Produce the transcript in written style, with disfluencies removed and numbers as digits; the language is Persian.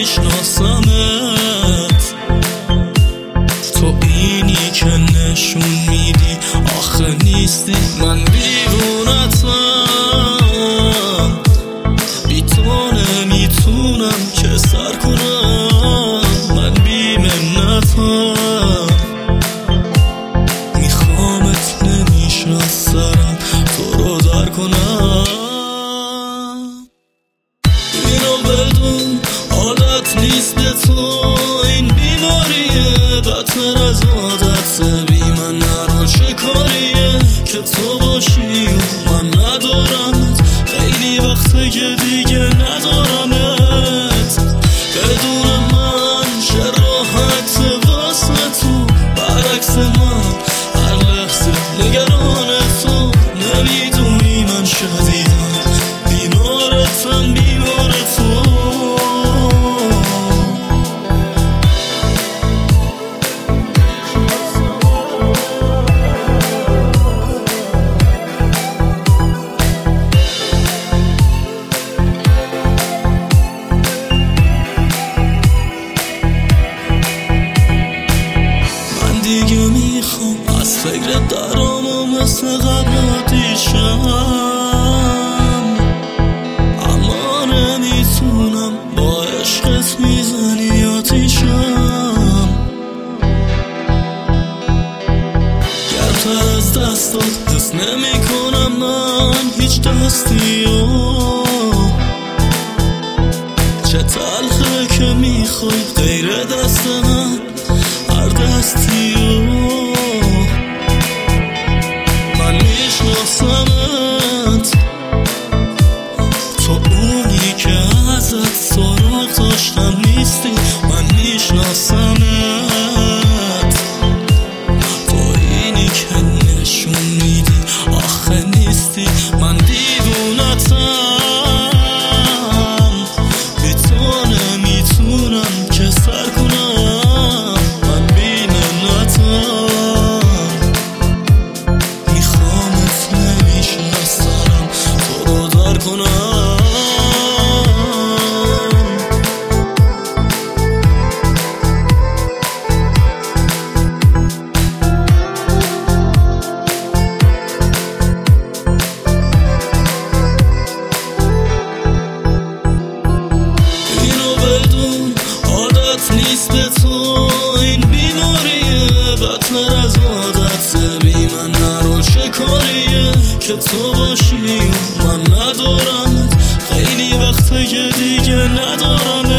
میشناسمت، تو اینی که نشون میدی آخه نیستی. من دیوونتم، بی تو نمیتونم که سر کنم. من بی منتم، میخوامت نمیشناسم تو رو در کنم. اینو بدون عادت نیست به تو، این بیماریه بدتر از عادت. بی من نرو چه کاریه که تو باشی و من ندارمت. خیلی وقته که دیگه ندارمت. بدون من چه راحت واسه تو، برعکس من هر لحظه نگران تو. نمیدونی من شدیدم بیمارتم، بیمار تو. دیگه میخوام از فکر درام و مثل قبل آتیشم، اما نمیتونم با عشقت میزنی آتیشم. گرمتر از دستات حس نمی کنم من هیچ دستیو. چه تلخه که میخوای غیر دست من هر دستیو. من میشناسمت، تو اونی که ازت سراغ داشتم نیستی. من میشناسمت، تو اینی که نشون میدی آخه نیستی. من دیوونتم، بی تو نمیتونم که سر کنم. میخوامت نمیشناسم تو رو در کنم. اینو بدون عادت نیست به تو، این بیماریه بدتر از عادت. بی من نرو چه کاریه که تو باشی و من ندارمت. خیلی وقته که دیگه ندارمت.